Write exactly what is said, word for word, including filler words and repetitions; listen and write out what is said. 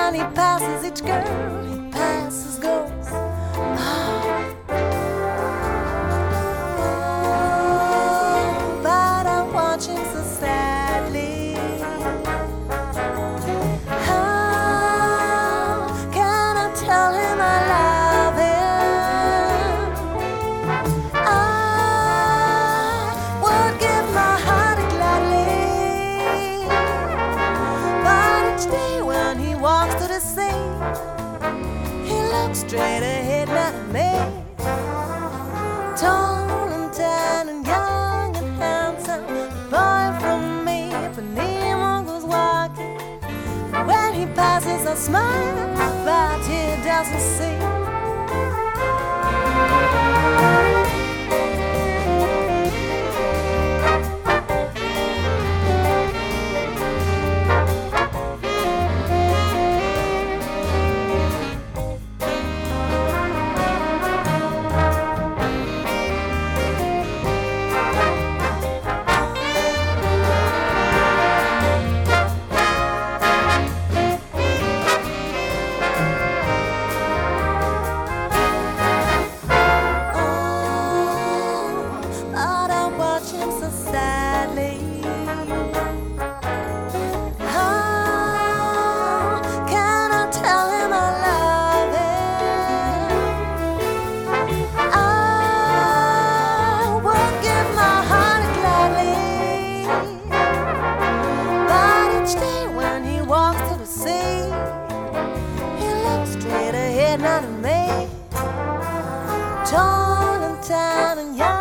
when he passes each girl he passes goes. Oh, oh, but I watch him so sadly. How can I tell him I love him? I would give my heart gladly, but each day when he walks to the sea, he looks straight ahead, not at me. Tall and tan and young and handsome, the boy from me, Ipanema goes walking. And when he passes, I smile, but he doesn't see. So sadly, how can I tell him I love him? I would give my heart gladly, but each day when he walks to the sea, he looks straight ahead, not at me. Tall and tan and young